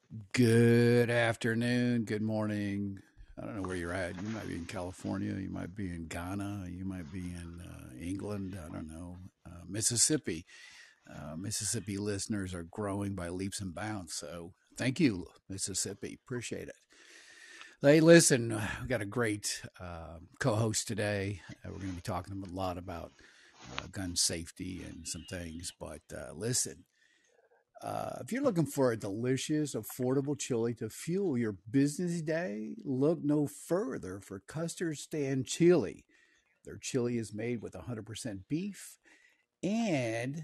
Good afternoon. Good morning. I don't know where you're at. You might be in California. You might be in Ghana. You might be in England. I don't know. Mississippi. Mississippi listeners are growing by leaps and bounds. So thank you, Mississippi. Appreciate it. Hey, listen, we got a great co host today. We're going to be talking a lot about gun safety and some things. But listen, if you're looking for a delicious, affordable chili to fuel your business day, look no further for Custard Stand Chili. Their chili is made with 100% beef and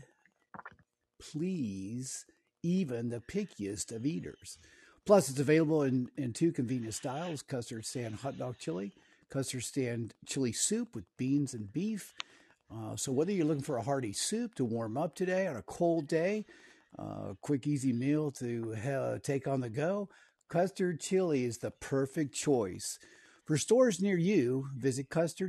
please even the pickiest of eaters. Plus, it's available in two convenient styles: Custard Stand Hot Dog Chili, Custard Stand Chili Soup with beans and beef. So, whether you're looking for a hearty soup to warm up today on a cold day, quick, easy meal to take on the go, Custard Chili is the perfect choice. For stores near you, visit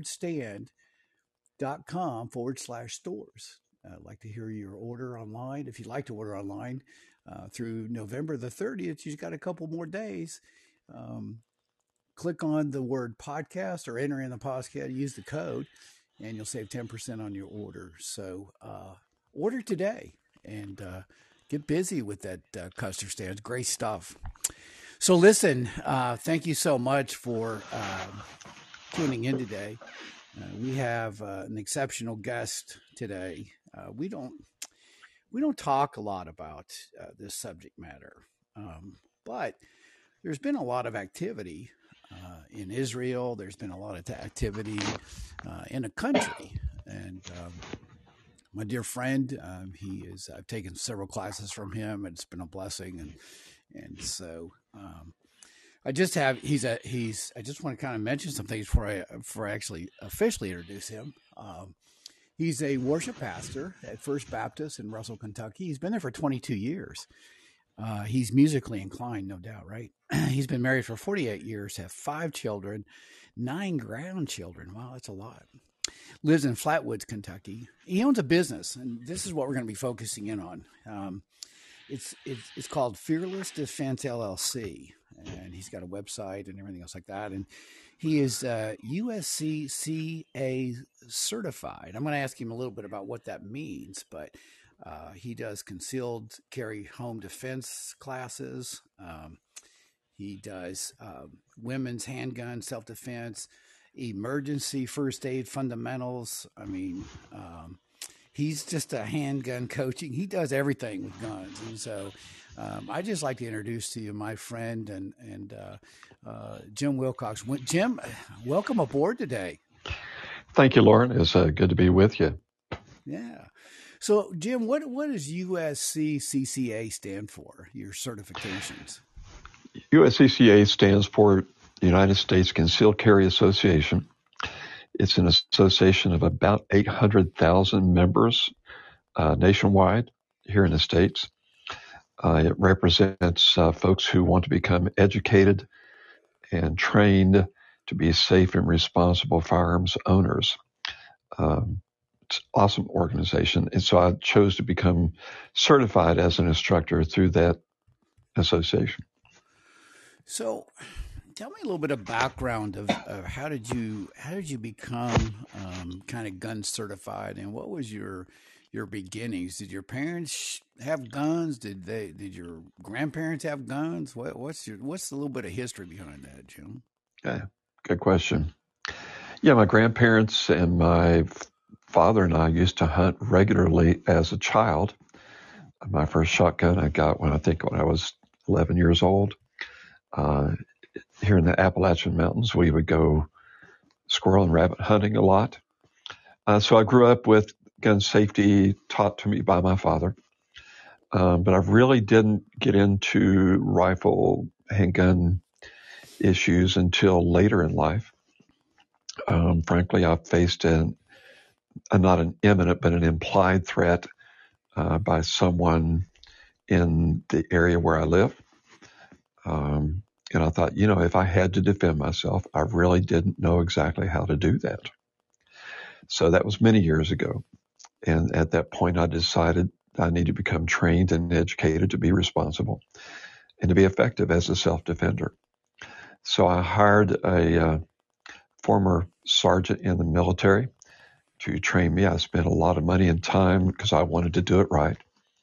custardstand.com/stores. I'd like to hear your order online. If you'd like to order online through November the 30th, you've got a couple more days. Um, Click on the word podcast or enter in the podcast, use the code, and you'll save 10% on your order. So order today and get busy with that custard stand. It's great stuff. So listen, thank you so much for tuning in today. We have an exceptional guest today. We don't talk a lot about this subject matter, but there's been a lot of activity in Israel. There's been a lot of activity in the country, and my dear friend, he is. I've taken several classes from him, and it's been a blessing. And so I just have. He's. I just want to kind of mention some things before I actually officially introduce him. He's a worship pastor at First Baptist in Russell, Kentucky. He's been there for 22 years. He's musically inclined, no doubt, right? He's been married for 48 years, have 5 children, 9 grandchildren. Wow, that's a lot. Lives in Flatwoods, Kentucky. He owns a business, and this is what we're going to be focusing in on. It's called Fearless Defense LLC, and he's got a website and everything else like that. And he is USCCA certified. I'm going to ask him a little bit about what that means, but he does concealed carry home defense classes. He does women's handgun self-defense, emergency first aid fundamentals. I mean, he's just a handgun coaching. He does everything with guns. And so I just like to introduce to you my friend and Jim Wilcox. Jim, welcome aboard today. Thank you, Lauren. It's good to be with you. Yeah. So, Jim, what does USCCA stand for, your certifications? USCCA stands for United States Concealed Carry Association. It's an association of about 800,000 members nationwide here in the States. It represents folks who want to become educated and trained to be safe and responsible firearms owners. It's an awesome organization. And so I chose to become certified as an instructor through that association. So, tell me a little bit of background of how did you become kind of gun certified, and what was your beginnings? Did your parents have guns? Did your grandparents have guns? What's the little bit of history behind that, Jim? Yeah, good question. Yeah, my grandparents and my father and I used to hunt regularly as a child. My first shotgun I got when I was 11 years old. Here in the Appalachian Mountains, we would go squirrel and rabbit hunting a lot. So I grew up with gun safety taught to me by my father. But I really didn't get into rifle handgun issues until later in life. Frankly, I faced not an imminent, but an implied threat by someone in the area where I live. And I thought, if I had to defend myself, I really didn't know exactly how to do that. So that was many years ago. And at that point, I decided I need to become trained and educated to be responsible. and to be effective as a self-defender. So I hired a former sergeant in the military to train me. I spent a lot of money and time because I wanted to do it right.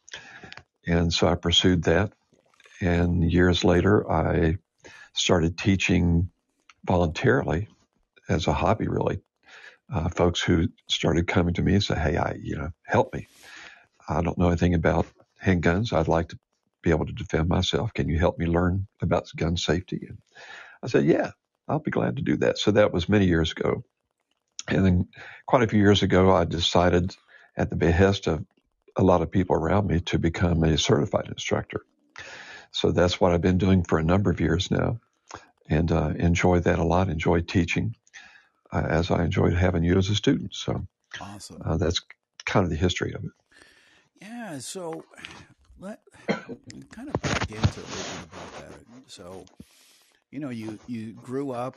And so I pursued that. And years later, I started teaching voluntarily as a hobby, really. Folks who started coming to me and say, "Hey, help me. I don't know anything about handguns. I'd like to be able to defend myself. Can you help me learn about gun safety?" And I said, "Yeah, I'll be glad to do that." So that was many years ago. And then quite a few years ago, I decided at the behest of a lot of people around me to become a certified instructor. So that's what I've been doing for a number of years now, and enjoy that a lot, enjoy teaching, as I enjoyed having you as a student. So Awesome. that's kind of the history of it. Yeah. So let kind of back into a little bit about that. So, you grew up,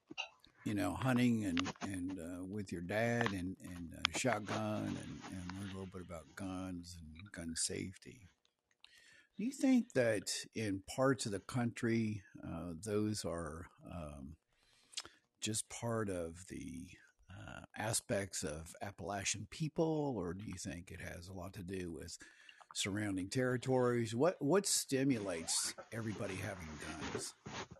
hunting and with your dad and shotgun and learned a little bit about guns and gun safety. Do you think that in parts of the country, those are just part of the aspects of Appalachian people, or do you think it has a lot to do with surrounding territories? What stimulates everybody having guns?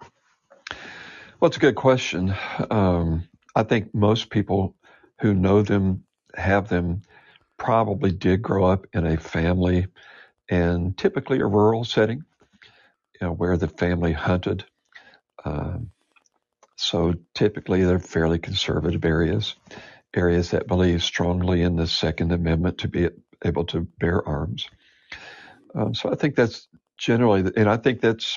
Well, it's a good question. I think most people who know them, have them, probably did grow up in a family and typically a rural setting, where the family hunted. Um, so typically they're fairly conservative areas that believe strongly in the Second Amendment to be able to bear arms. So I think that's generally, and I think that's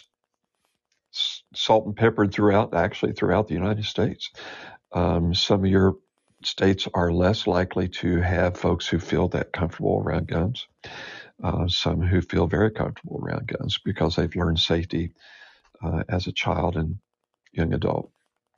salt and peppered throughout the United States. Some of your states are less likely to have folks who feel that comfortable around guns. Some who feel very comfortable around guns because they've learned safety as a child and young adult.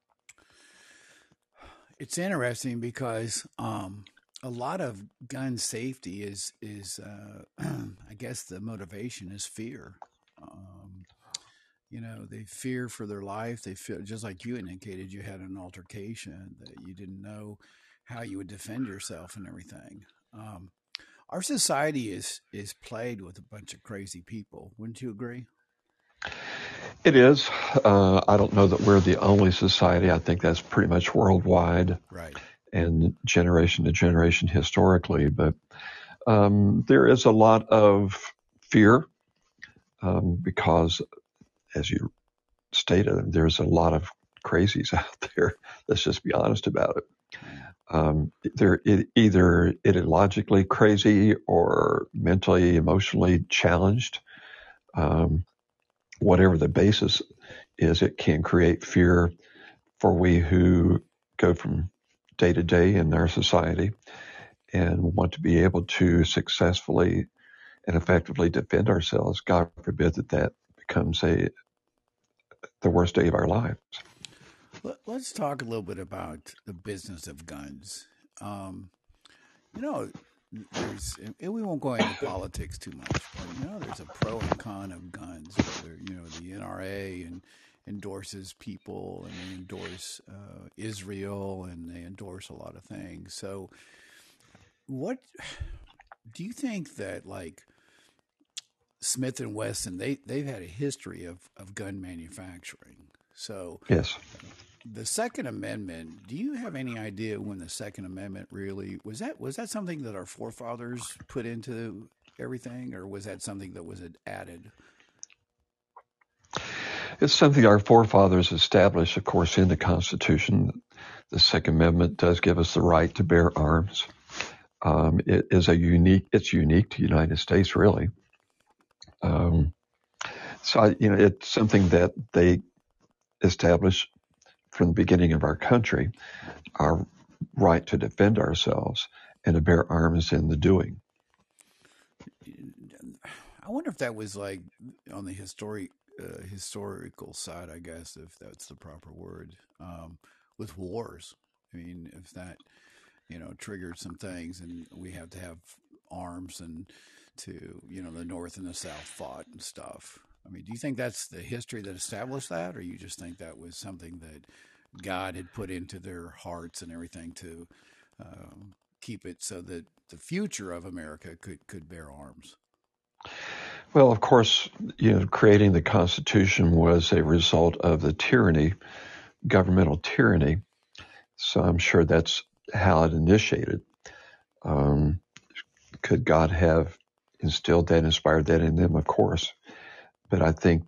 It's interesting because a lot of gun safety is I guess the motivation is fear. Um, they fear for their life. They feel just like you indicated. You had an altercation that you didn't know how you would defend yourself and everything. Um, our society is plagued with a bunch of crazy people. Wouldn't you agree? It is. I don't know that we're the only society. I think that's pretty much worldwide Right. and generation to generation historically. But there is a lot of fear because, as you stated, there's a lot of crazies out there. Let's just be honest about it. Yeah. They're either ideologically crazy or mentally, emotionally challenged. Um, Whatever the basis is, it can create fear for we who go from day to day in our society and want to be able to successfully and effectively defend ourselves. God forbid that becomes the worst day of our lives. Let's talk a little bit about the business of guns. Um, you know, and we won't go into politics too much, but there's a pro and con of guns. Whether the NRA and endorses people, and they endorse Israel, and they endorse a lot of things. So, what do you think that like Smith and Wesson they've had a history of gun manufacturing? So Yes. the Second Amendment, do you have any idea when the Second Amendment really was that something that our forefathers put into everything, or was that something that was added? It's something our forefathers established, of course, in the Constitution. The Second Amendment does give us the right to bear arms. It's unique to the United States, really. Um, it's something that they established from the beginning of our country, our right to defend ourselves and to bear arms in the doing. I wonder if that was like on the historical side, I guess, if that's the proper word, with wars. I mean, if that triggered some things, and we have to have arms, and to the North and the South fought and stuff. I mean, do you think that's the history that established that, or you just think that was something that God had put into their hearts and everything to keep it so that the future of America could bear arms? Well, of course, creating the Constitution was a result of the tyranny, governmental tyranny. So I'm sure that's how it initiated. Um, could God have instilled that, inspired that in them? Of course. But I think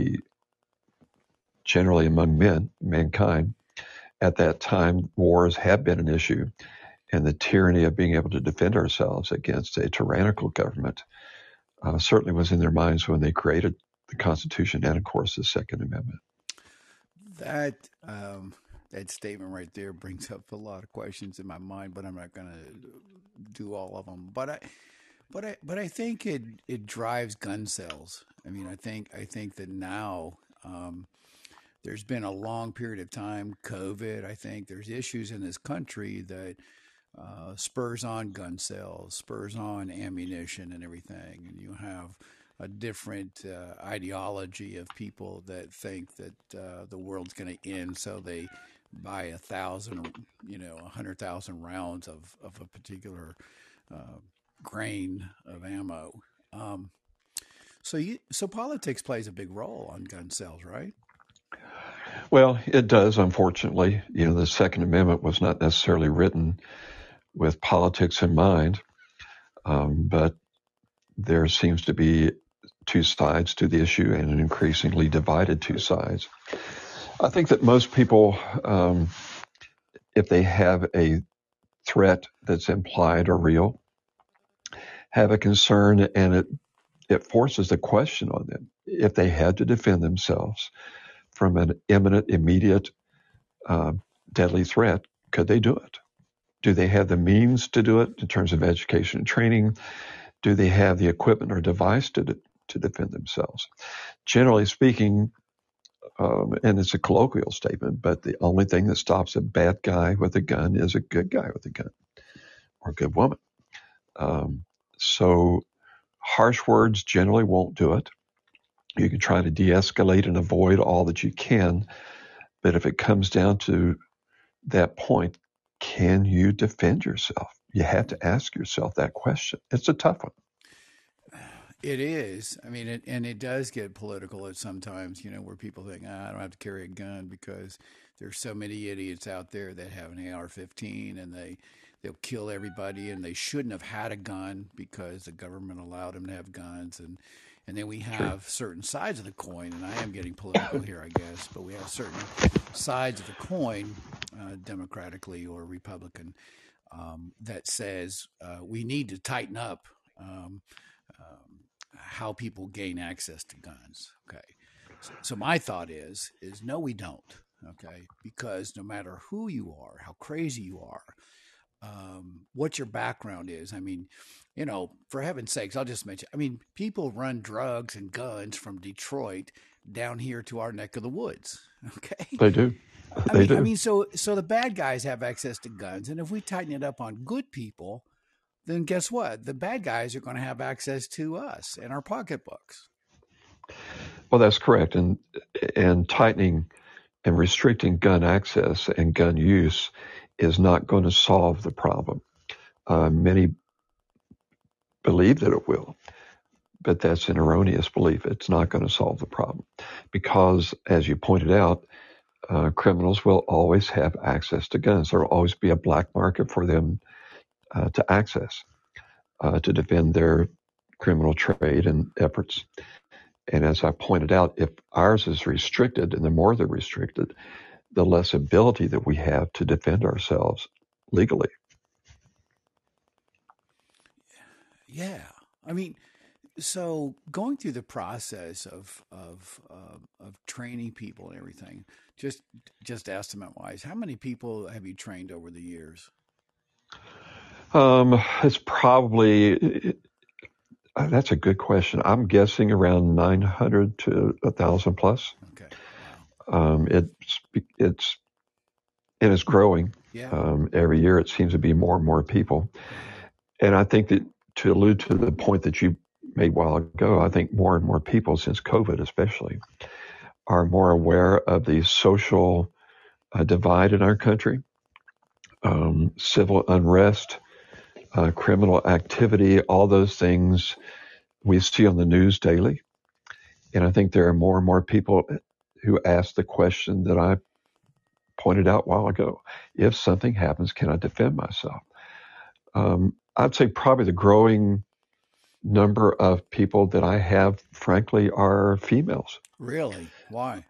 generally among mankind, at that time, wars have been an issue, and the tyranny of being able to defend ourselves against a tyrannical government certainly was in their minds when they created the Constitution and, of course, the Second Amendment. That that statement right there brings up a lot of questions in my mind, but I'm not going to do all of them. But I think it drives gun sales. I mean, I think that now there's been a long period of time, COVID. I think there's issues in this country that spurs on gun sales, spurs on ammunition and everything, and you have a different ideology of people that think that the world's going to end, so they buy 1,000, 100,000 rounds of a particular uh, grain of ammo. Um, so politics plays a big role on gun sales, right? Well, it does, unfortunately. The Second Amendment was not necessarily written with politics in mind, but there seems to be two sides to the issue and an increasingly divided two sides. I think that most people, if they have a threat that's implied or real, have a concern, and it forces a question on them. If they had to defend themselves from an imminent, immediate, deadly threat, could they do it? Do they have the means to do it in terms of education and training? Do they have the equipment or device to defend themselves? Generally speaking, and it's a colloquial statement, but the only thing that stops a bad guy with a gun is a good guy with a gun or a good woman. So harsh words generally won't do it. You can try to de-escalate and avoid all that you can, but if it comes down to that point, can you defend yourself? You have to ask yourself that question. It's a tough one. It is. I mean, and it does get political at sometimes, where people think, I don't have to carry a gun because there's so many idiots out there that have an AR-15 and they'll kill everybody and they shouldn't have had a gun because the government allowed them to have guns. And then we True. have certain sides of the coin, and I am getting political here, I guess, but we have certain sides of the coin, democratically or Republican, that says we need to tighten up. How people gain access to guns. Okay, so my thought is no, we don't. Okay, because no matter who you are, how crazy you are, what your background is. I mean, for heaven's sakes, I'll just mention. I mean, people run drugs and guns from Detroit down here to our neck of the woods. Okay, They do. I They mean, I do. mean, so the bad guys have access to guns, and if we tighten it up on good people, then guess what? The bad guys are going to have access to us and our pocketbooks. Well, that's correct. And tightening and restricting gun access and gun use is not going to solve the problem. Many believe that it will, but that's an erroneous belief. It's not going to solve the problem because, as you pointed out, criminals will always have access to guns. There will always be a black market for them to access to defend their criminal trade and efforts. And as I pointed out, if ours is restricted, and the more they're restricted, the less ability that we have to defend ourselves legally. Yeah, I mean, so going through the process of training people and everything, just estimate wise, how many people have you trained over the years? It's probably that's a good question. I'm guessing around 900 to 1,000 plus. Okay, wow, It's and it's growing. yeah, Every year, it seems to be more and more people. yeah, And I think that to allude to the point that you made a while ago, I think more and more people, since COVID especially, are more aware of the social divide in our country, civil unrest, criminal activity, all those things we see on the news daily. And I think there are more and more people who ask the question that I pointed out a while ago. If something happens, can I defend myself? I'd say probably the growing number of people that I have, frankly, are females. Really? Why?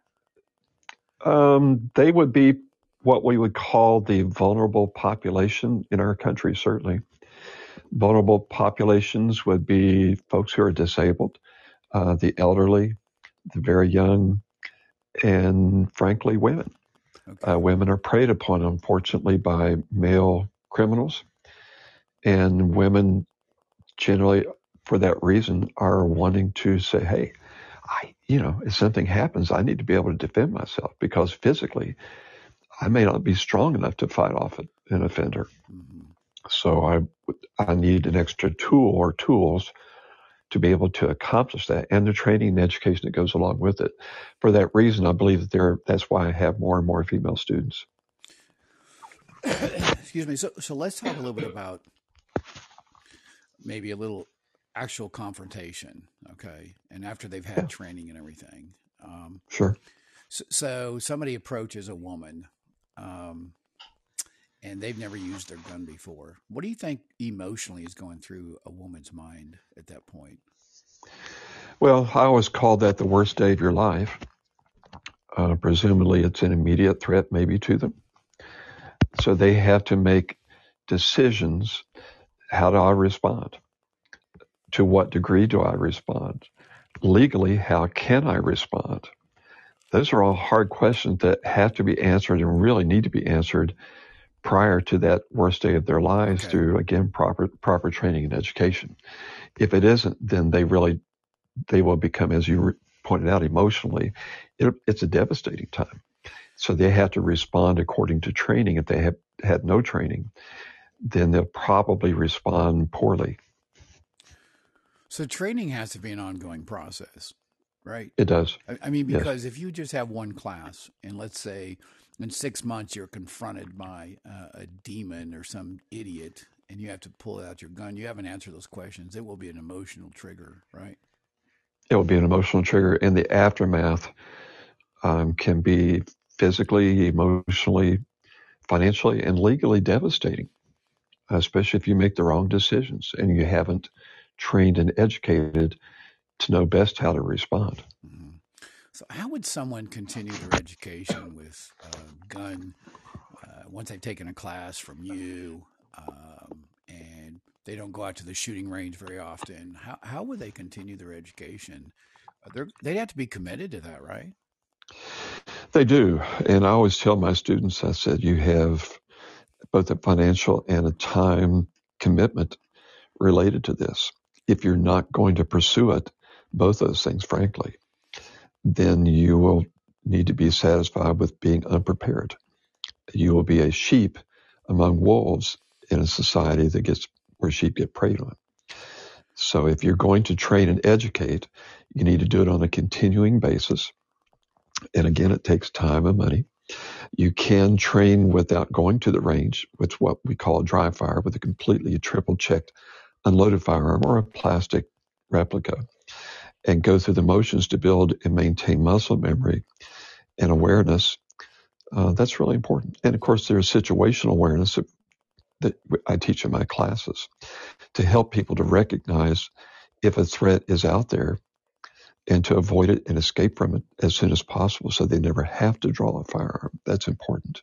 They would be what we would call the vulnerable population in our country, certainly. Vulnerable populations would be folks who are disabled, the elderly, the very young, and frankly, women. Okay. Women are preyed upon, unfortunately, by male criminals, and women generally, for that reason, are wanting to say, "Hey, if something happens, I need to be able to defend myself because physically, I may not be strong enough to fight off an offender. Mm-hmm. So I need an extra tool or tools to be able to accomplish that, and the training and education that goes along with it. For that reason, I believe that's why I have more and more female students." Excuse me. So let's talk a little bit about maybe a little actual confrontation, okay? And after they've Yeah, had training and everything. sure. So somebody approaches a woman, um, and they've never used their gun before. What do you think emotionally is going through a woman's mind at that point? Well, I always call that the worst day of your life. Presumably, it's an immediate threat, maybe to them. So they have to make decisions. How do I respond? To what degree do I respond? Legally, how can I respond? Those are all hard questions that have to be answered and really need to be answered prior to that worst day of their lives Okay. through, again, proper training and education. If it isn't, then they will become, as you pointed out, emotionally, it's a devastating time. So they have to respond according to training. If they have had no training, then they'll probably respond poorly. So training has to be an ongoing process, right? It does. I mean, Yes. because if you just have one class, and let's say in 6 months you're confronted by a demon or some idiot, and you have to pull out your gun, you haven't answered those questions. It will be an emotional trigger, right? It will be an emotional trigger, and the aftermath can be physically, emotionally, financially, and legally devastating, especially if you make the wrong decisions and you haven't trained and educated to know best how to respond. Mm-hmm. So, how would someone continue their education with a gun once they've taken a class from you and they don't go out to the shooting range very often? How would they continue their education? They'd have to be committed to that, right? They do. And I always tell my students, I said, you have both a financial and a time commitment related to this. If you're not going to pursue it, both those things, frankly, then you will need to be satisfied with being unprepared. You will be a sheep among wolves in a society where sheep get preyed on. So if you're going to train and educate, you need to do it on a continuing basis. And again, it takes time and money. You can train without going to the range, which is what we call a dry fire, with a completely triple checked unloaded firearm or a plastic replica, and go through the motions to build and maintain muscle memory and awareness. That's really important. And of course, there's situational awareness that I teach in my classes to help people to recognize if a threat is out there and to avoid it and escape from it as soon as possible so they never have to draw a firearm. That's important.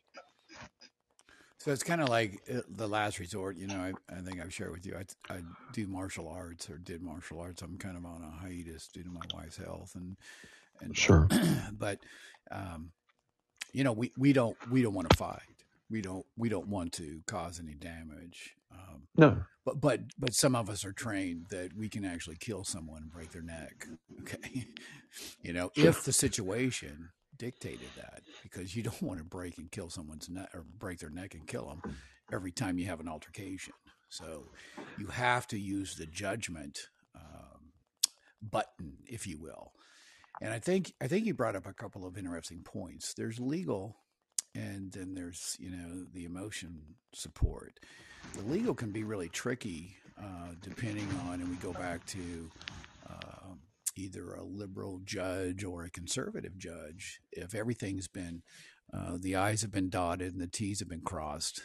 So it's kind of like the last resort. I think I've shared with you. I do martial arts or did martial arts. I'm kind of on a hiatus due to my wife's health, and Sure. but um, we don't want to fight. We don't want to cause any damage. No. But some of us are trained that we can actually kill someone and break their neck. Okay, Sure. if the situation dictated that, because you don't want to break and kill someone's neck or break their neck and kill them every time you have an altercation. So you have to use the judgment button, if you will. And I think you brought up a couple of interesting points. There's legal, and then there's the emotion support. The legal can be really tricky, depending on, and we go back to uh, either a liberal judge or a conservative judge. If everything's been the I's have been dotted and the T's have been crossed,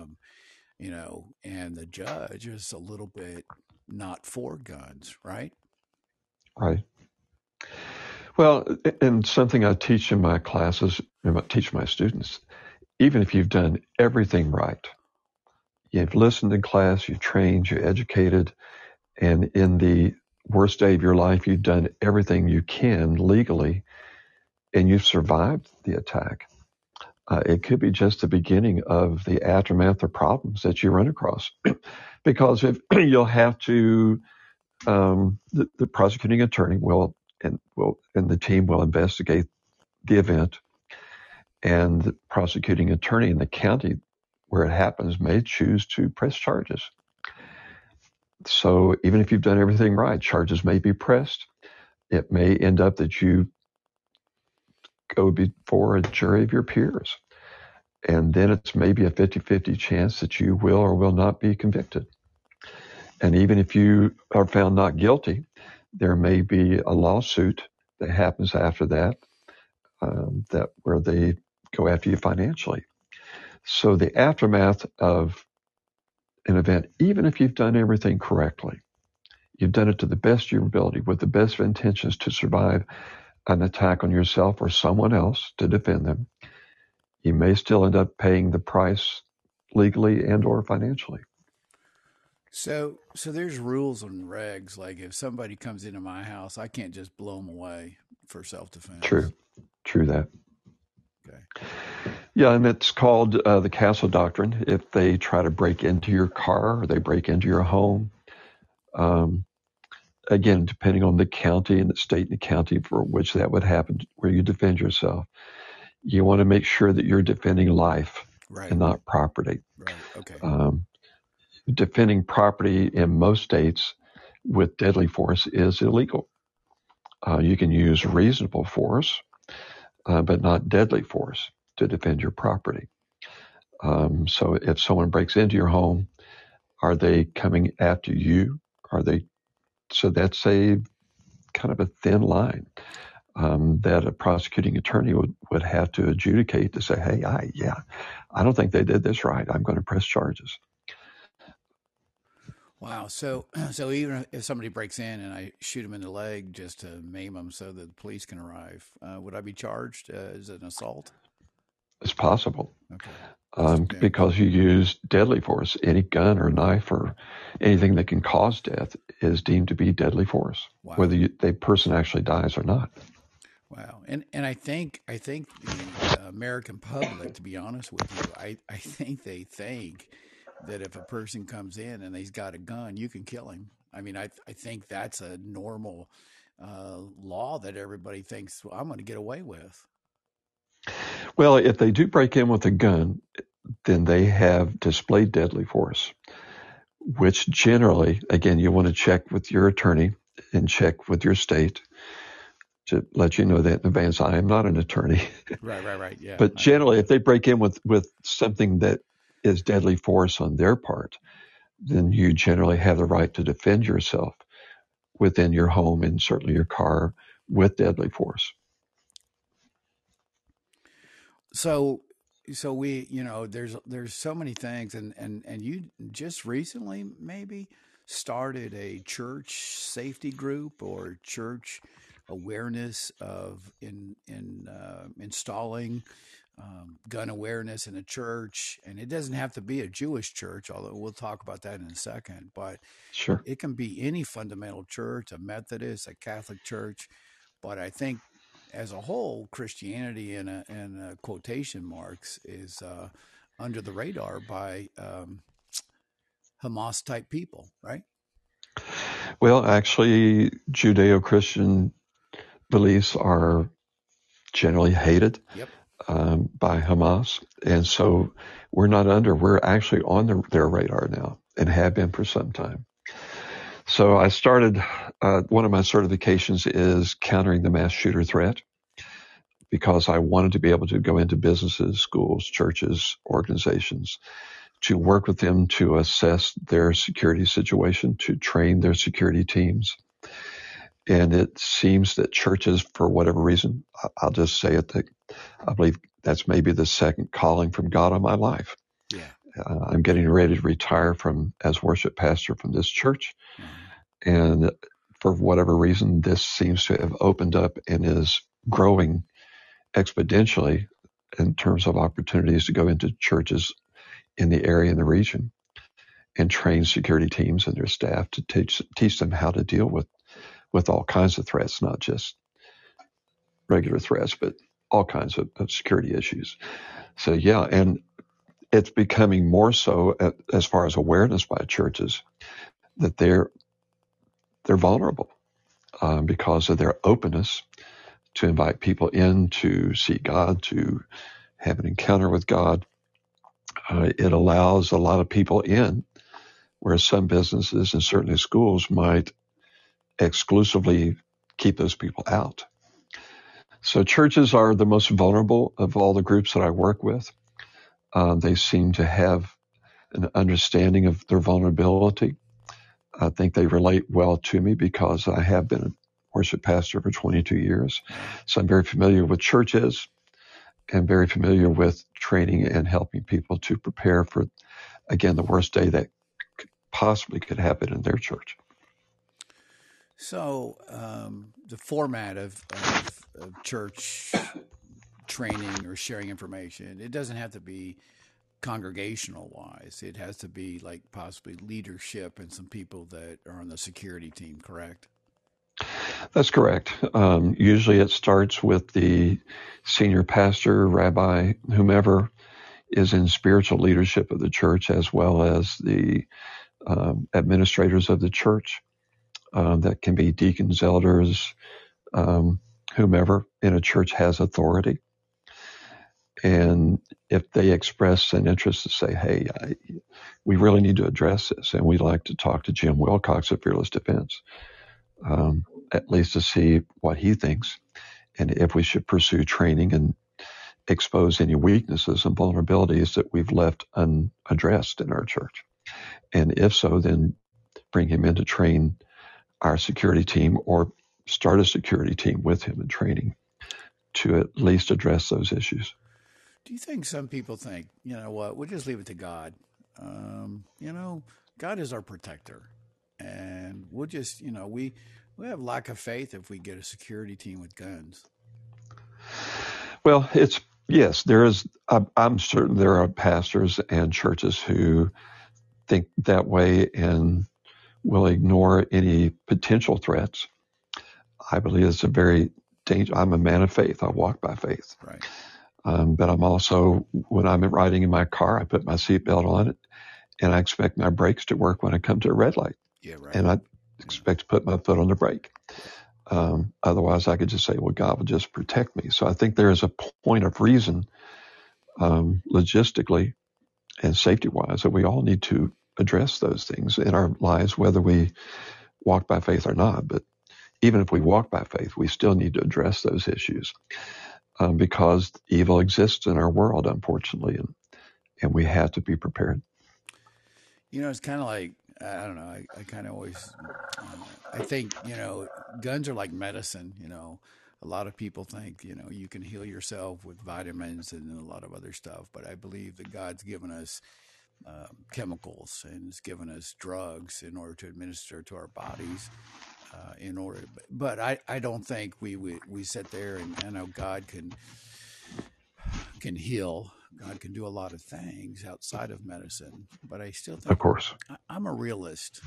and the judge is a little bit not for guns, right? Right. Well, and something I teach in my classes, and I teach my students, even if you've done everything right, you've listened in class, you've trained, you're educated, and in the worst day of your life, you've done everything you can legally, and you've survived the attack. It could be just the beginning of the aftermath of problems that you run across. Because if you'll have to, the prosecuting attorney and the team will investigate the event, and the prosecuting attorney in the county where it happens may choose to press charges. So even if you've done everything right, charges may be pressed. It may end up that you go before a jury of your peers. And then it's maybe a 50-50 chance that you will or will not be convicted. And even if you are found not guilty, there may be a lawsuit that happens after that, that where they go after you financially. So the aftermath of an event, even if you've done everything correctly, you've done it to the best of your ability with the best of intentions to survive an attack on yourself or someone else to defend them, you may still end up paying the price legally and or financially. So there's rules and regs. Like if somebody comes into my house, I can't just blow them away for self-defense. True that. Okay. Yeah, and it's called the Castle Doctrine. If they try to break into your car or they break into your home, again, depending on the county and the state and the county for which that would happen, where you defend yourself, you want to make sure that you're defending life and not property. Right. Okay. Defending property in most states with deadly force is illegal. You can use reasonable force, but not deadly force to defend your property. So if someone breaks into your home, are they coming after you? So that's a kind of a thin line that a prosecuting attorney would have to adjudicate to say, hey, I don't think they did this right. I'm going to press charges. Wow. So even if somebody breaks in and I shoot them in the leg just to maim them so that the police can arrive, would I be charged as an assault? It's possible. Okay. Because you use deadly force. Any gun or knife or anything that can cause death is deemed to be deadly force, whether the person actually dies or not. Wow. And I think the American public, to be honest with you, I think they think that if a person comes in and he's got a gun, you can kill him. I mean, I think that's a normal law that everybody thinks, well, I'm going to get away with. Well, if they do break in with a gun, then they have displayed deadly force, which generally, again, you want to check with your attorney and check with your state to let you know that in advance. I am not an attorney. Right. Yeah. But generally, if they break in with something that is deadly force on their part, then you generally have the right to defend yourself within your home and certainly your car with deadly force. So we, there's so many things, and you just recently maybe started a church safety group or church awareness of installing gun awareness in a church, and it doesn't have to be a Jewish church, although we'll talk about that in a second. But sure, it can be any fundamental church, a Methodist, a Catholic church. But I think, as a whole, Christianity in quotation marks is under the radar by Hamas type people, right? Well, actually, Judeo-Christian beliefs are generally hated by Hamas. And so we're actually on their radar now and have been for some time. So I started, one of my certifications is countering the mass shooter threat because I wanted to be able to go into businesses, schools, churches, organizations to work with them to assess their security situation, to train their security teams. And it seems that churches, for whatever reason, I'll just say it, that I believe that's maybe the second calling from God on my life. Yeah. I'm getting ready to retire as worship pastor from this church. And for whatever reason, this seems to have opened up and is growing exponentially in terms of opportunities to go into churches in the area and the region and train security teams and their staff to teach them how to deal with all kinds of threats, not just regular threats, but all kinds of security issues. So yeah, and it's becoming more so as far as awareness by churches that they're vulnerable because of their openness to invite people in to see God, to have an encounter with God. It allows a lot of people in, where some businesses and certainly schools might exclusively keep those people out. So churches are the most vulnerable of all the groups that I work with. They seem to have an understanding of their vulnerability. I think they relate well to me because I have been a worship pastor for 22 years. So I'm very familiar with churches and very familiar with training and helping people to prepare for, again, the worst day that possibly could happen in their church. So the format of church training or sharing information, it doesn't have to be congregational wise. It has to be like possibly leadership and some people that are on the security team, correct? That's correct. Usually it starts with the senior pastor, rabbi, whomever is in spiritual leadership of the church, as well as the administrators of the church. That can be deacons, elders, whomever in a church has authority. And if they express an interest to say, hey, we really need to address this, and we'd like to talk to Jim Wilcox of Fearless Defense, at least to see what he thinks, and if we should pursue training and expose any weaknesses and vulnerabilities that we've left unaddressed in our church. And if so, then bring him in to train our security team or start a security team with him in training to at least address those issues. Do you think some people think, you know what, we'll just leave it to God? God is our protector. And we'll just, we have lack of faith if we get a security team with guns. Well, yes, there is. I'm certain there are pastors and churches who think that way and will ignore any potential threats. I believe it's a very dangerous. I'm a man of faith. I walk by faith. Right. But I'm also, when I'm riding in my car, I put my seatbelt on it, and I expect my brakes to work when I come to a red light. Yeah, right. And I expect to put my foot on the brake. Otherwise, I could just say, well, God will just protect me. So I think there is a point of reason, logistically and safety-wise, that we all need to address those things in our lives, whether we walk by faith or not. But even if we walk by faith, we still need to address those issues because evil exists in our world, unfortunately, and we have to be prepared. It's kind of like, I don't know, I kind of always, I think, guns are like medicine. A lot of people think, you can heal yourself with vitamins and a lot of other stuff. But I believe that God's given us chemicals and has given us drugs in order to administer to our bodies. But I don't think we sit there and I know God can heal. God can do a lot of things outside of medicine, but I still think, of course, I'm a realist.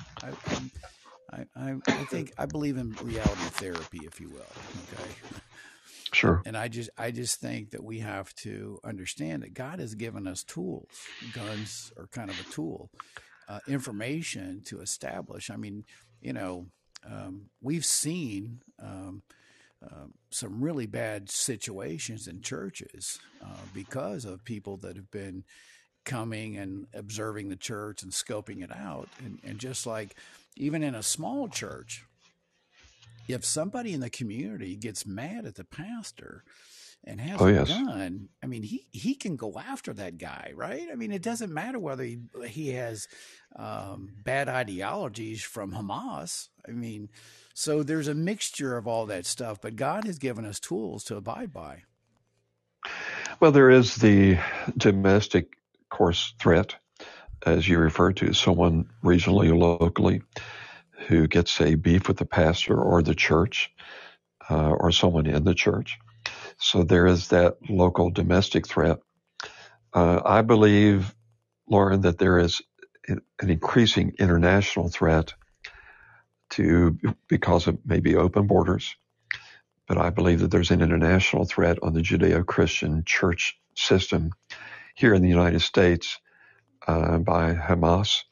I think I believe in reality therapy, if you will. Okay. sure. And I just think that we have to understand that God has given us tools. Guns are kind of a tool, information to establish. I mean, we've seen some really bad situations in churches because of people that have been coming and observing the church and scoping it out. And just like even in a small church, if somebody in the community gets mad at the pastor and has Oh, a yes. gun, I mean, he can go after that guy, right? I mean, it doesn't matter whether he has bad ideologies from Hamas. I mean, so there's a mixture of all that stuff, but God has given us tools to abide by. Well, there is the domestic, of course, threat, as you referred to, someone regionally or locally who gets a beef with the pastor or the church or someone in the church. So there is that local domestic threat. I believe, Lauren, that there is an increasing international threat because of maybe open borders. But I believe that there's an international threat on the Judeo-Christian church system here in the United States by Hamas,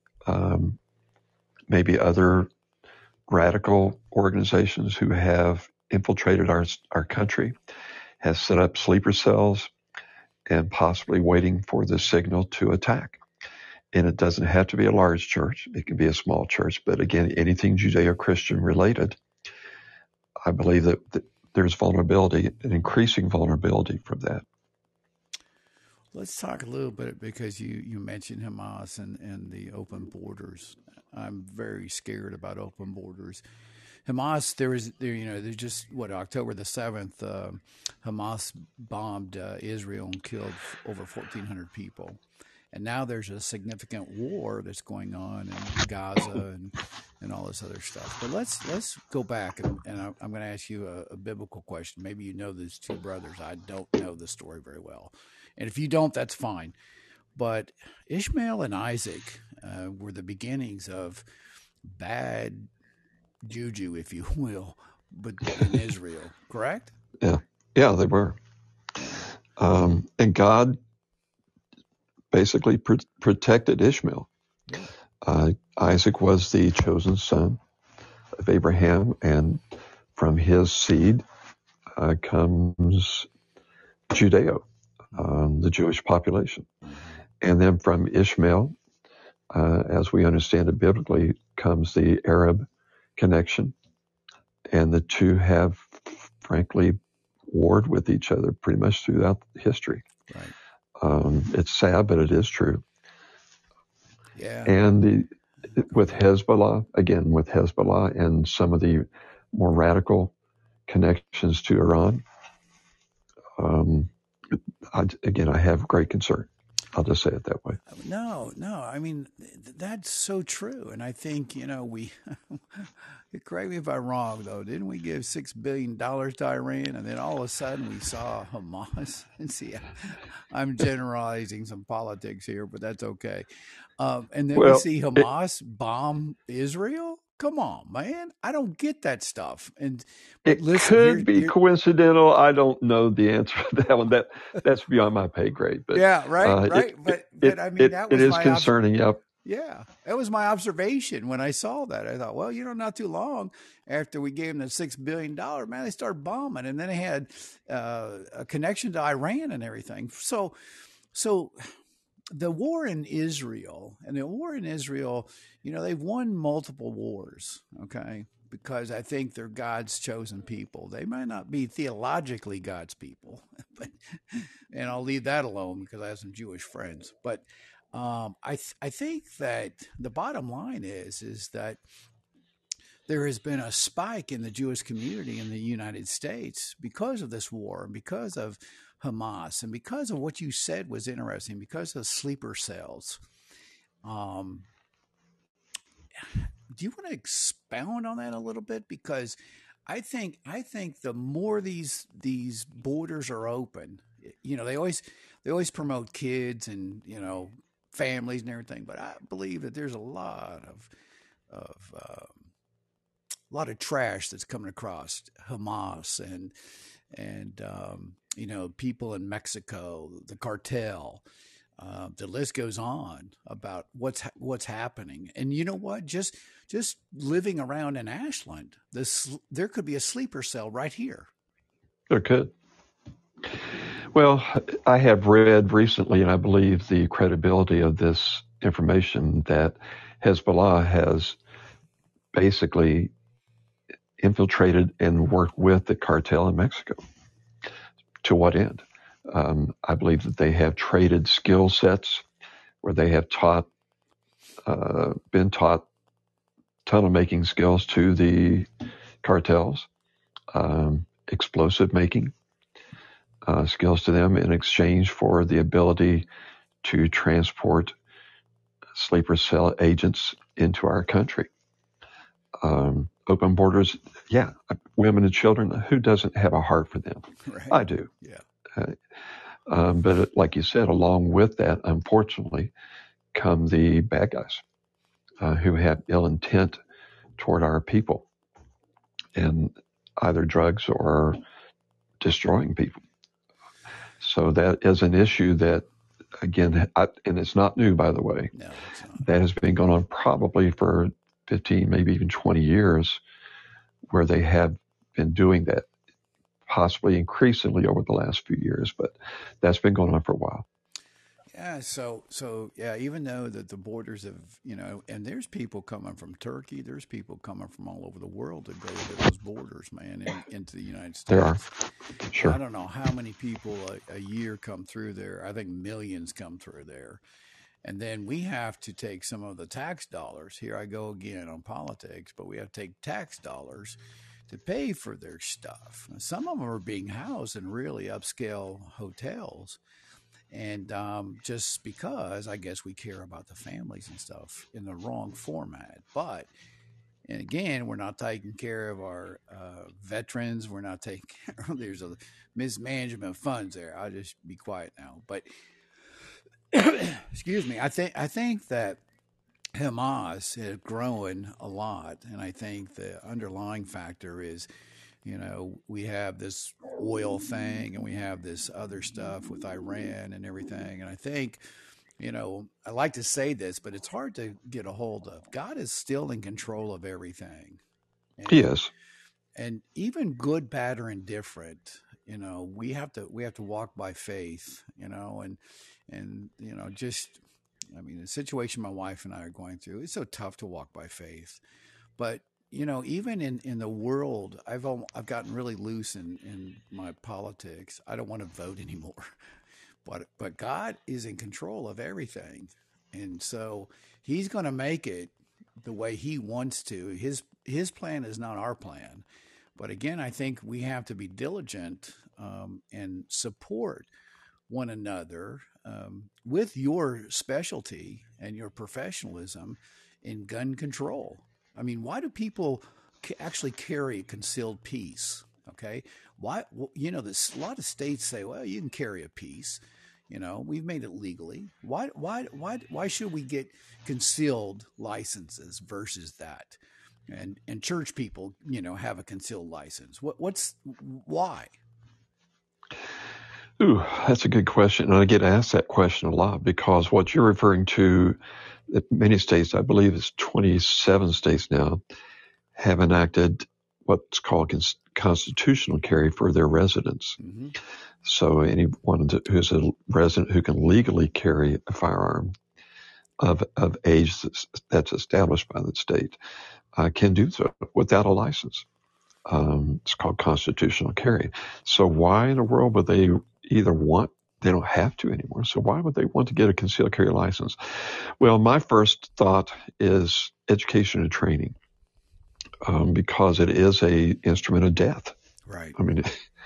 maybe other radical organizations who have infiltrated our country, have set up sleeper cells, and possibly waiting for the signal to attack. And it doesn't have to be a large church. It can be a small church. But again, anything Judeo-Christian related, I believe that there's vulnerability, an increasing vulnerability from that. Let's talk a little bit because you mentioned Hamas and the open borders. I'm very scared about open borders. Hamas, there's just October the 7th, Hamas bombed Israel and killed over 1,400 people. And now there's a significant war that's going on in Gaza and all this other stuff. But let's go back, and I'm going to ask you a biblical question. Maybe you know these two brothers. I don't know the story very well. And if you don't, that's fine. But Ishmael and Isaac were the beginnings of bad juju, if you will, but in Israel, correct? Yeah, they were. And God basically protected Ishmael. Isaac was the chosen son of Abraham, and from his seed comes Judeo, the Jewish population. And then from Ishmael, as we understand it biblically, comes the Arab connection. And the two have, frankly, warred with each other pretty much throughout history. Right. It's sad, but it is true. Yeah. And with Hezbollah and some of the more radical connections to Iran, I have great concern. I'll just say it that way. No. I mean, that's so true. And I think, we, correct me if I'm wrong, though, didn't we give $6 billion to Iran? And then all of a sudden we saw Hamas. And see, I'm generalizing some politics here, but that's okay. And then we see Hamas bomb Israel. Come on, man. I don't get that stuff. And could be coincidental. I don't know the answer to that one. That's beyond my pay grade. But yeah, right. But I mean, that was it is concerning. Yep. Yeah, that was my observation when I saw that. I thought, well, not too long after we gave them the $6 billion, man, they started bombing, and then they had a connection to Iran and everything. So the war in Israel, they've won multiple wars, okay, because I think they're God's chosen people. They might not be theologically God's people, and I'll leave that alone because I have some Jewish friends. But I think that the bottom line is that there has been a spike in the Jewish community in the United States because of this war and because of Hamas and because of what you said was interesting, because of sleeper cells. Do you want to expound on that a little bit? Because I think the more these borders are open, they always promote kids and families and everything, but I believe that there's a lot of trash that's coming across Hamas and people in Mexico, the cartel. The list goes on about what's happening. And you know what? Just living around in Well, I have read recently, and I believe the credibility of this information, that Hezbollah has basically infiltrated and worked with the cartel in Mexico. To what end? I believe that they have traded skill sets where they have been taught tunnel making skills to the cartels, explosive making skills to them in exchange for the ability to transport sleeper cell agents into our country. Open borders, yeah, women and children, who doesn't have a heart for them? Right. I do. Yeah. But like you said, along with that, unfortunately, come the bad guys who have ill intent toward our people and either drugs or destroying people. So that is an issue that, again, and it's not new, by the way. No, it's not. That has been going on probably for 15, maybe even 20 years, where they have been doing that, possibly increasingly over the last few years, but that's been going on for a while. Yeah, so yeah, even though that the borders have, and there's people coming from Turkey, there's people coming from all over the world to go to those borders, man, into the United States. There are, sure. I don't know how many people a year come through there. I think millions come through there. And then we have to take some of the tax dollars. Here I go again on politics, but we have to take tax dollars to pay for their stuff. Now, some of them are being housed in really upscale hotels. And just because I guess we care about the families and stuff in the wrong format. But, and again, we're not taking care of our veterans. We're not taking care of, there's a mismanagement of funds there. I'll just be quiet now. But, excuse me, I think that Hamas has grown a lot. And I think the underlying factor is, we have this oil thing and we have this other stuff with Iran and everything. And I think, I like to say this, but it's hard to get a hold of. God is still in control of everything. And, He is. And even good, bad, or indifferent, we have to walk by faith, and just, the situation my wife and I are going through, it's so tough to walk by faith. But even in the world, I've gotten really loose in my politics. I don't want to vote anymore, but God is in control of everything, and so He's going to make it the way He wants to. His plan is not our plan, but again, I think we have to be diligent and support one another with your specialty and your professionalism in gun control. I mean, why do people actually carry concealed piece? Okay, why? Well, a lot of states say, well, you can carry a piece. We've made it legally. Why should we get concealed licenses versus that? And church people, have a concealed license. Why? Ooh, that's a good question. And I get asked that question a lot because what you're referring to, many states, I believe it's 27 states now, have enacted what's called constitutional carry for their residents. Mm-hmm. So anyone who's a resident who can legally carry a firearm of age that's established by the state can do so without a license. It's called constitutional carry. So why in the world would they they don't have to anymore. So why would they want to get a concealed carry license? Well, my first thought is education and training, because it is a instrument of death. Right. I mean,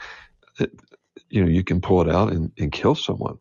you can pull it out and kill someone.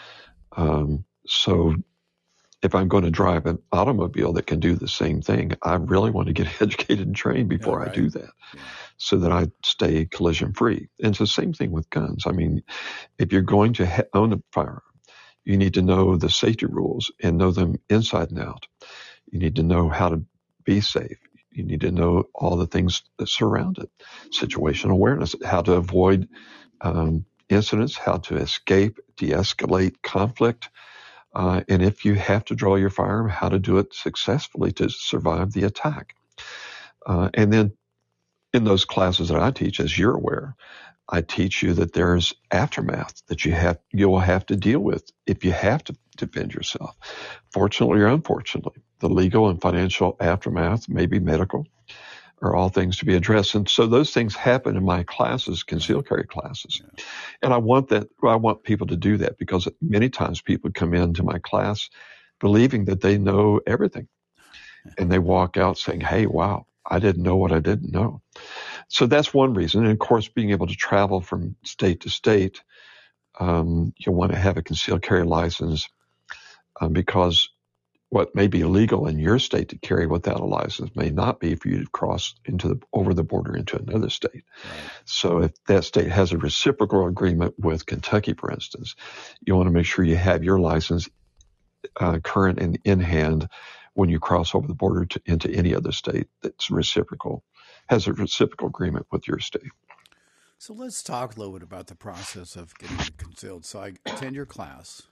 So if I'm going to drive an automobile that can do the same thing, I really want to get educated and trained before I do that. Yeah. So that I stay collision free. And it's the same thing with guns. I mean, if you're going to own a firearm, you need to know the safety rules and know them inside and out. You need to know how to be safe. You need to know all the things that surround it. Situational awareness, how to avoid incidents, how to escape, de-escalate conflict. And if you have to draw your firearm, how to do it successfully to survive the attack. And then in those classes that I teach, as you're aware, I teach you that there's aftermath that you will have to deal with if you have to defend yourself. Fortunately or unfortunately, the legal and financial aftermath, maybe medical, are all things to be addressed. And so those things happen in my classes, concealed carry classes. Yeah. And I want people to do that, because many times people come into my class believing that they know everything. And they walk out saying, hey, wow, I didn't know what I didn't know. So that's one reason. And of course, being able to travel from state to state, you'll want to have a concealed carry license, because what may be illegal in your state to carry without a license may not be for you to cross over the border into another state. Right. So if that state has a reciprocal agreement with Kentucky, for instance, you want to make sure you have your license current and in hand when you cross over the border into any other state that's has a reciprocal agreement with your state. So let's talk a little bit about the process of getting the concealed. So I attend your class,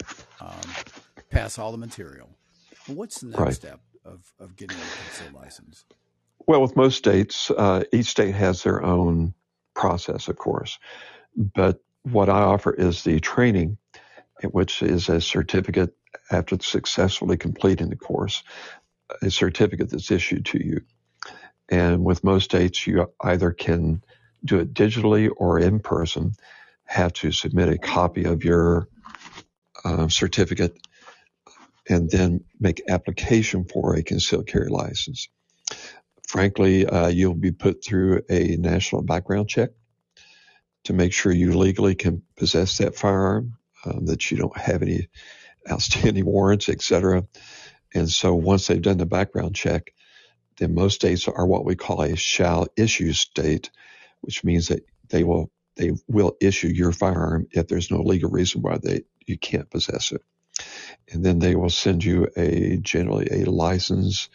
pass all the material. What's the next Right. step of getting a concealed license? Well, with most states, each state has their own process, of course. But what I offer is the training, which is a certificate after successfully completing the course, a certificate that's issued to you. And with most states, you either can do it digitally or in person, have to submit a copy of your certificate, and then make application for a concealed carry license. Frankly, you'll be put through a national background check to make sure you legally can possess that firearm, that you don't have any outstanding warrants, etc. And so once they've done the background check, then most states are what we call a shall issue state, which means that they will issue your firearm if there's no legal reason why you can't possess it. And then they will send you generally a license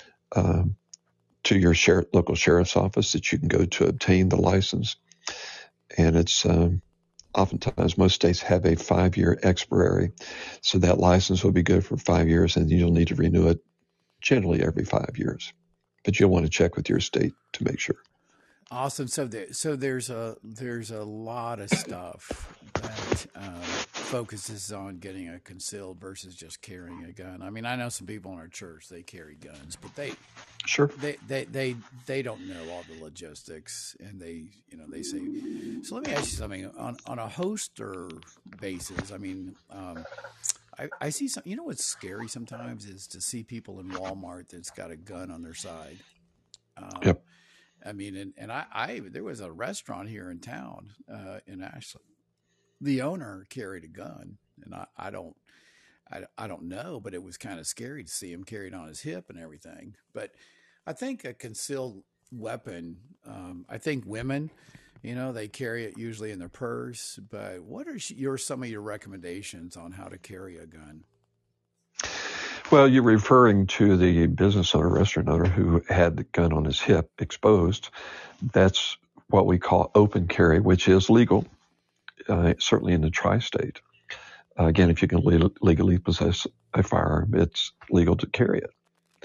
to your local sheriff's office that you can go to obtain the license. And it's oftentimes most states have a 5-year expiry, so that license will be good for 5 years, and you'll need to renew it generally every 5 years. But you'll want to check with your state to make sure. Awesome. So there's a lot of stuff that focuses on getting a concealed versus just carrying a gun. I mean, I know some people in our church, they carry guns, but Sure. they don't know all the logistics, and they say. So let me ask you something on a holster basis. I mean, I see some. You know what's scary sometimes is to see people in Walmart that's got a gun on their side. Yep. I mean, and I there was a restaurant here in town, in Ashland. The owner carried a gun, and I don't know, but it was kind of scary to see him carried on his hip and everything. But I think a concealed weapon. I think women, they carry it usually in their purse. But what are some of your recommendations on how to carry a gun? Well, you're referring to the business owner, restaurant owner, who had the gun on his hip exposed. That's what we call open carry, which is legal, certainly in the tri-state. Again, if you can legally possess a firearm, it's legal to carry it.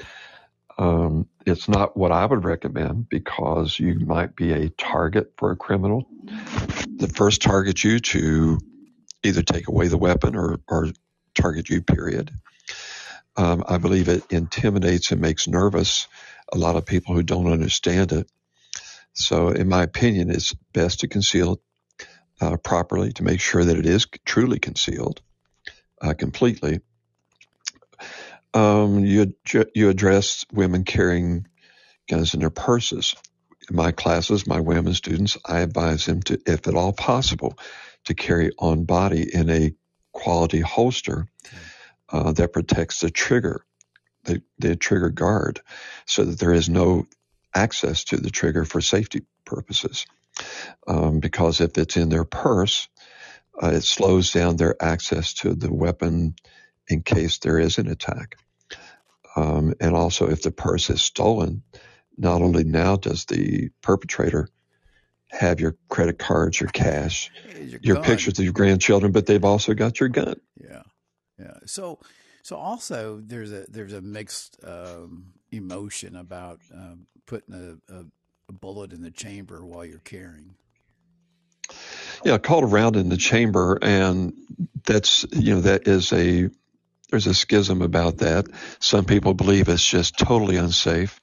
It's not what I would recommend, because you might be a target for a criminal that first targets you to either take away the weapon or target you, period. I believe it intimidates and makes nervous a lot of people who don't understand it. So in my opinion, it's best to conceal it properly, to make sure that it is truly concealed completely. You address women carrying guns in their purses. In my classes, my women students, I advise them to, if at all possible, to carry on body in a quality holster that protects the trigger, the trigger guard, so that there is no access to the trigger for safety purposes. Because if it's in their purse, it slows down their access to the weapon in case there is an attack. And also, if the purse is stolen, not only now does the perpetrator have your credit cards, your cash, your pictures of your grandchildren, but they've also got your gun. Yeah. So also there's a mixed emotion about putting a bullet in the chamber while you're carrying. Yeah, called around in the chamber, and that's there's a schism about that. Some people believe it's just totally unsafe,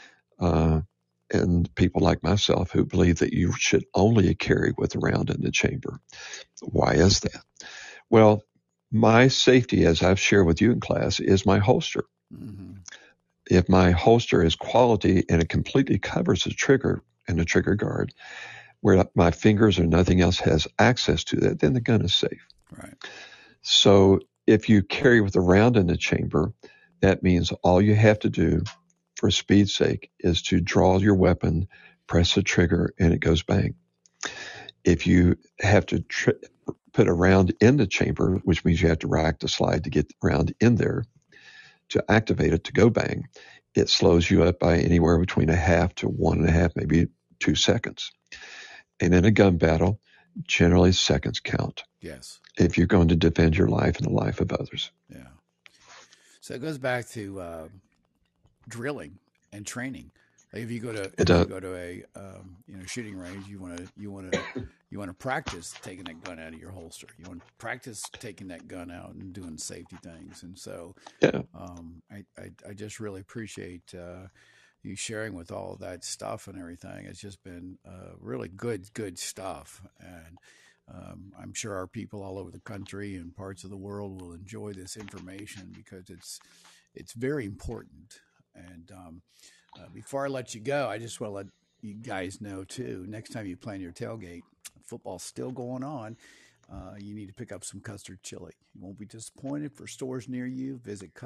and people like myself who believe that you should only carry with around in the chamber. Why is that? Well, my safety, as I've shared with you in class, is my holster. Mm-hmm. If my holster is quality and it completely covers the trigger and the trigger guard, where my fingers or nothing else has access to that, then the gun is safe. Right. So if you carry with a round in the chamber, that means all you have to do for speed's sake is to draw your weapon, press the trigger, and it goes bang. If you have to put a round in the chamber, which means you have to rack the slide to get the round in there to activate it to go bang, it slows you up by anywhere between a half to 1.5, maybe 2 seconds. And in a gun battle, generally seconds count. Yes. If you're going to defend your life and the life of others. Yeah. So it goes back to drilling and training. Like if you go to a shooting range, you want to practice taking that gun out of your holster. You want to practice taking that gun out and doing safety things. And so, yeah, I just really appreciate you sharing with all of that stuff and everything. It's just been really good stuff. And I'm sure our people all over the country and parts of the world will enjoy this information because it's very important. And before I let you go, I just want to let you guys know too. Next time you plan your tailgate, football's still going on. You need to pick up some Custard chili. You won't be disappointed. For stores near you, visit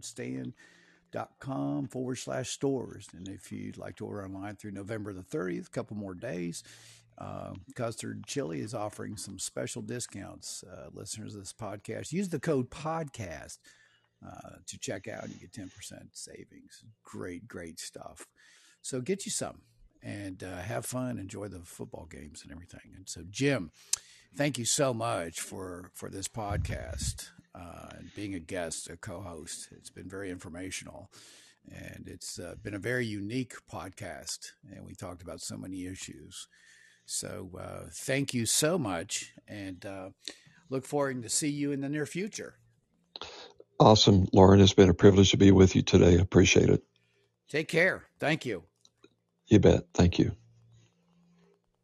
custardstand.com/stores. And if you'd like to order online through November the 30th, a couple more days, Custard Chili is offering some special discounts. Listeners of this podcast, use the code podcast to check out. You get 10% savings. Great stuff. So get you some and have fun. Enjoy the football games and everything. And so, Jim, thank you so much for this podcast and being a guest, a co-host. It's been very informational. And it's been a very unique podcast. And we talked about so many issues. So thank you so much, and look forward to see you in the near future. Awesome, Lauren. It's been a privilege to be with you today. I appreciate it. Take care. Thank you. You bet. Thank you.